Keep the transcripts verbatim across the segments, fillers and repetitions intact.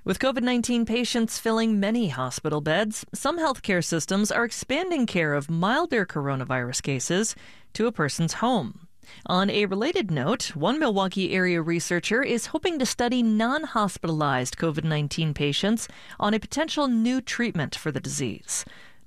With COVID nineteen patients filling many hospital beds, some healthcare systems are expanding care of milder coronavirus cases to a person's home. On a related note, one Milwaukee area researcher is hoping to study non-hospitalized COVID nineteen patients on a potential new treatment for the disease.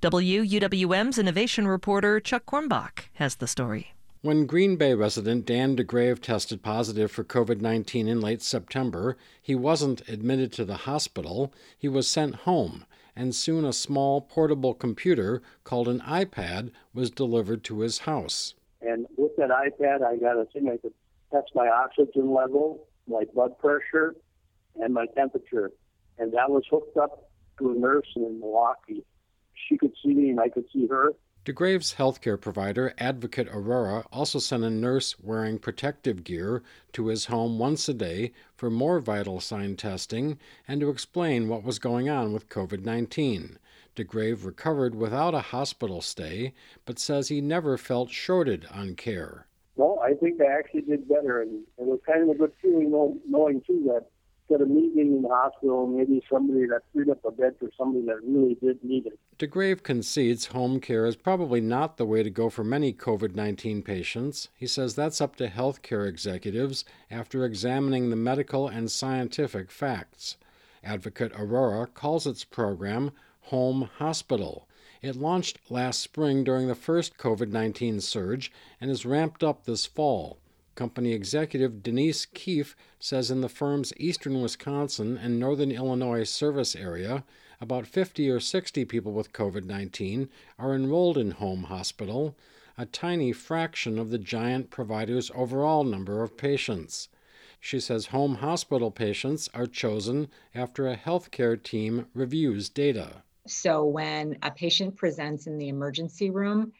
W U W M's innovation reporter Chuck Kornbach has the story. When Green Bay resident Dan DeGrave tested positive for COVID nineteen in late September, he wasn't admitted to the hospital. He was sent home, and soon a small portable computer called an iPad was delivered to his house. And with that iPad, I got a thing I could test my oxygen level, my blood pressure, and my temperature. And that was hooked up to a nurse in Milwaukee. She could see me and I could see her. DeGrave's healthcare provider, Advocate Aurora, also sent a nurse wearing protective gear to his home once a day for more vital sign testing and to explain what was going on with COVID nineteen. DeGrave recovered without a hospital stay, but says he never felt shorted on care. Well, I think I actually did better, and it was kind of a good feeling knowing, too, that instead of me being in the hospital, maybe somebody that freed up a bed for somebody that really did need it. DeGrave concedes home care is probably not the way to go for many COVID nineteen patients. He says that's up to healthcare executives after examining the medical and scientific facts. Advocate Aurora calls its program Home Hospital. It launched last spring during the first COVID nineteen surge and is ramped up this fall. Company executive Denise Keefe says in the firm's eastern Wisconsin and northern Illinois service area, about fifty or sixty people with COVID nineteen are enrolled in Home Hospital, a tiny fraction of the giant provider's overall number of patients. She says Home Hospital patients are chosen after a healthcare team reviews data. So when a patient presents in the emergency room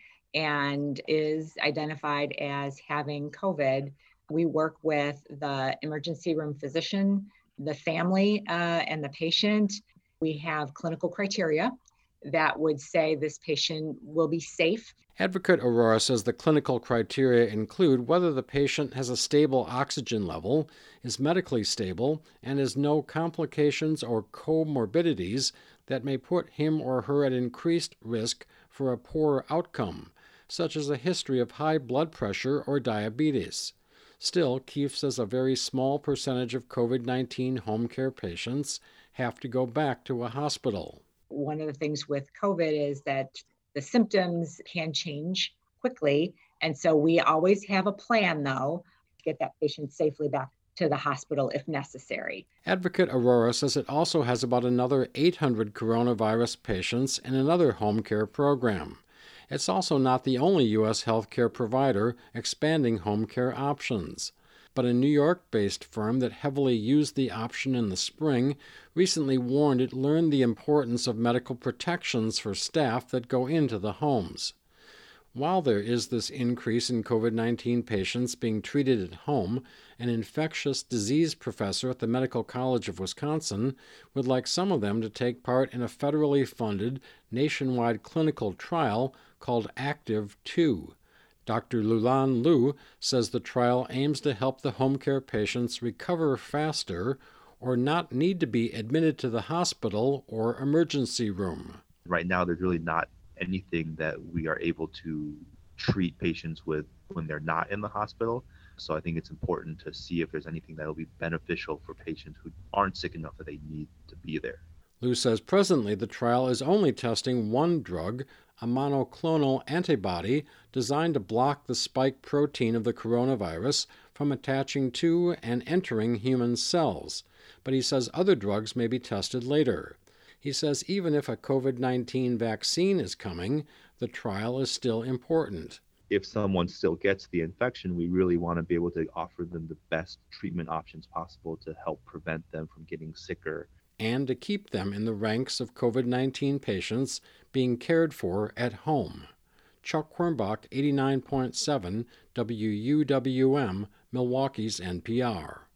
and is identified as having COVID, we work with the emergency room physician, the family, uh, and the patient. We have clinical criteria that would say this patient will be safe. Advocate Aurora says the clinical criteria include whether the patient has a stable oxygen level, is medically stable, and has no complications or comorbidities that may put him or her at increased risk for a poor outcome, such as a history of high blood pressure or diabetes. Still, Keefe says a very small percentage of COVID nineteen home care patients have to go back to a hospital. One of the things with COVID is that the symptoms can change quickly, and so we always have a plan, though, to get that patient safely back to the hospital if necessary. Advocate Aurora says it also has about another eight hundred coronavirus patients in another home care program. It's also not the only U S healthcare provider expanding home care options. But a New York-based firm that heavily used the option in the spring recently warned it learned the importance of medical protections for staff that go into the homes. While there is this increase in COVID nineteen patients being treated at home, an infectious disease professor at the Medical College of Wisconsin would like some of them to take part in a federally funded nationwide clinical trial called ACTIVE two. Doctor Lulan Lu says the trial aims to help the home care patients recover faster or not need to be admitted to the hospital or emergency room. Right now, there's really not anything that we are able to treat patients with when they're not in the hospital. So I think it's important to see if there's anything that will be beneficial for patients who aren't sick enough that they need to be there. Lu says presently the trial is only testing one drug, a monoclonal antibody designed to block the spike protein of the coronavirus from attaching to and entering human cells. But he says other drugs may be tested later. He says even if a COVID nineteen vaccine is coming, the trial is still important. If someone still gets the infection, we really want to be able to offer them the best treatment options possible to help prevent them from getting sicker. And to keep them in the ranks of COVID nineteen patients being cared for at home. Chuck Kornbach, eighty-nine point seven W U W M, Milwaukee's N P R.